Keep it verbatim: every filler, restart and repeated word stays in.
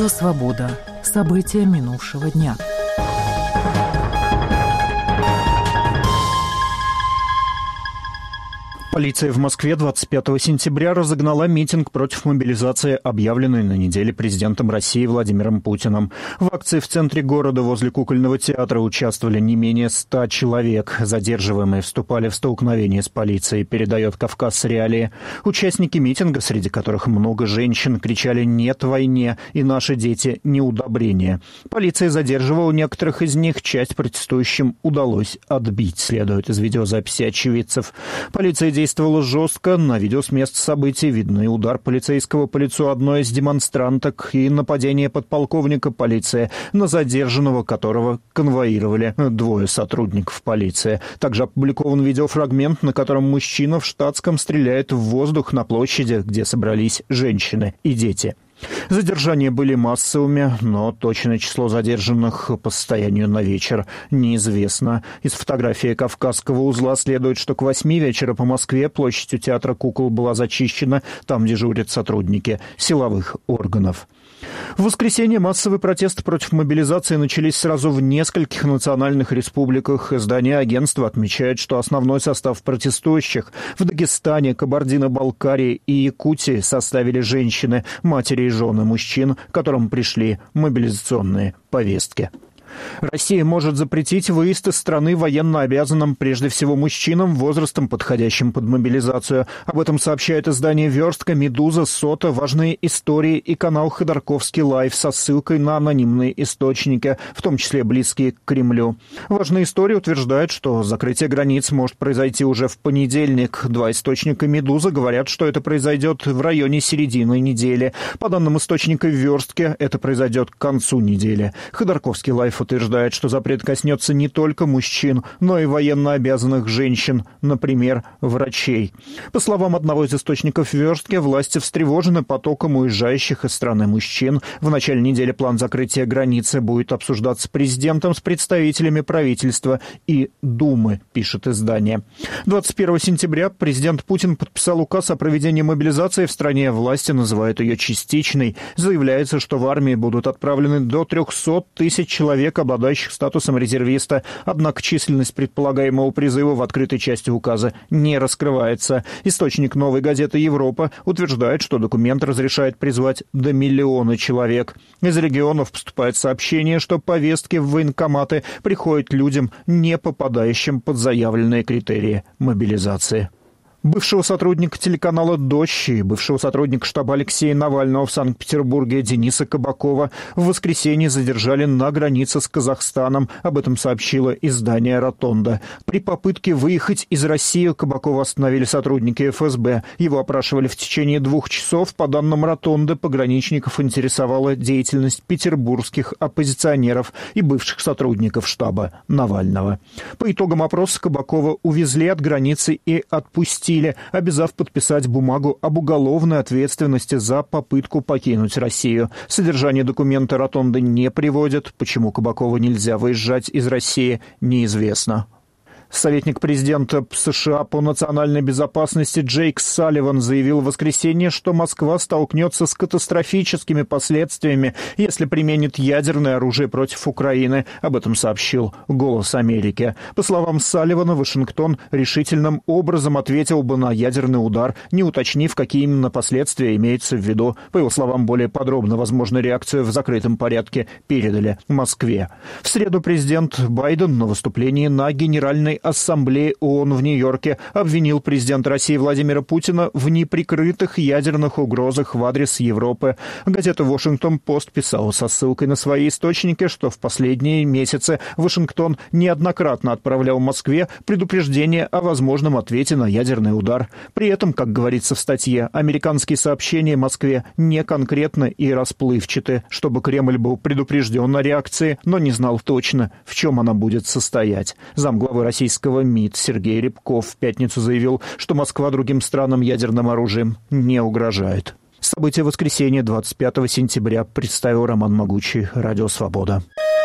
Радио «Свобода». События минувшего дня. Полиция в Москве двадцать пятого сентября разогнала митинг против мобилизации, объявленной на неделе президентом России Владимиром Путиным. В акции в центре города возле Кукольного театра участвовали не менее ста человек. Задерживаемые вступали в столкновение с полицией, передает «Кавказ Реалии». Участники митинга, среди которых много женщин, кричали «нет войне» и «наши дети – неудобрение». Полиция задерживала некоторых из них, часть протестующим удалось отбить, следует из видеозаписи очевидцев. Полиция действовала действовала жестко. На видео с места событий видны и удар полицейского по лицу одной из демонстранток и нападение подполковника полиции на задержанного, которого конвоировали двое сотрудников полиции. Также опубликован видеофрагмент, на котором мужчина в штатском стреляет в воздух на площади, где собрались женщины и дети. Задержания были массовыми, но точное число задержанных по состоянию на вечер неизвестно. Из фотографии Кавказского узла следует, что к восьми вечера по Москве площадь у театра кукол была зачищена, там дежурят сотрудники силовых органов. В воскресенье массовые протесты против мобилизации начались сразу в нескольких национальных республиках. Издание агентства отмечает, что основной состав протестующих в Дагестане, Кабардино-Балкарии и Якутии составили женщины, матери и жены мужчин, которым пришли мобилизационные повестки. Россия может запретить выезд из страны военнообязанным, прежде всего мужчинам, возрастом, подходящим под мобилизацию. Об этом сообщает издание «Верстка», «Медуза», «Сота», «Важные истории» и канал «Ходорковский лайв» со ссылкой на анонимные источники, в том числе близкие к Кремлю. «Важные истории» утверждают, что закрытие границ может произойти уже в понедельник. Два источника «Медуза» говорят, что это произойдет в районе середины недели. По данным источника «Верстки», это произойдет к концу недели. «Ходорковский лайв» утверждает, что запрет коснется не только мужчин, но и военнообязанных женщин, например, врачей. По словам одного из источников «Верстки», власти встревожены потоком уезжающих из страны мужчин. В начале недели план закрытия границы будет обсуждаться президентом с представителями правительства и Думы, пишет издание. двадцать первого сентября президент Путин подписал указ о проведении мобилизации в стране. Власти называют ее частичной. Заявляется, что в армии будут отправлены до трехсот тысяч человек, обладающих статусом резервиста. Однако численность предполагаемого призыва в открытой части указа не раскрывается. Источник «Новой газеты Европа» утверждает, что документ разрешает призвать до миллиона человек. Из регионов поступает сообщение, что повестки в военкоматы приходят людям, не попадающим под заявленные критерии мобилизации. Бывшего сотрудника телеканала «Дождь» и бывшего сотрудника штаба Алексея Навального в Санкт-Петербурге Дениса Кабакова в воскресенье задержали на границе с Казахстаном. Об этом сообщило издание «Ротонда». При попытке выехать из России Кабакова остановили сотрудники эф эс бэ. Его опрашивали в течение двух часов. По данным «Ротонды», пограничников интересовала деятельность петербургских оппозиционеров и бывших сотрудников штаба Навального. По итогам опроса Кабакова увезли от границы и отпустили, обязав подписать бумагу об уголовной ответственности за попытку покинуть Россию. Содержание документа «Ротонда» не приводит. Почему Кабакову нельзя выезжать из России, неизвестно. Советник президента США по национальной безопасности Джейк Салливан заявил в воскресенье, что Москва столкнется с катастрофическими последствиями, если применит ядерное оружие против Украины. Об этом сообщил «Голос Америки». По словам Салливана, Вашингтон решительным образом ответил бы на ядерный удар, не уточнив, какие именно последствия имеются в виду. По его словам, более подробно возможную реакцию в закрытом порядке передали Москве. В среду президент Байден на выступлении на Генеральной Ассамблеи ООН в Нью-Йорке обвинил президента России Владимира Путина в неприкрытых ядерных угрозах в адрес Европы. Газета «Вашингтон-Пост» писала со ссылкой на свои источники, что в последние месяцы Вашингтон неоднократно отправлял Москве предупреждение о возможном ответе на ядерный удар. При этом, как говорится в статье, американские сообщения Москве не конкретны и расплывчаты, чтобы Кремль был предупрежден о реакции, но не знал точно, в чем она будет состоять. Замглавы российского МИД Сергей Рябков в пятницу заявил, что Москва другим странам ядерным оружием не угрожает. События воскресенья двадцать пятого сентября представил Роман Могучий, Радио «Свобода».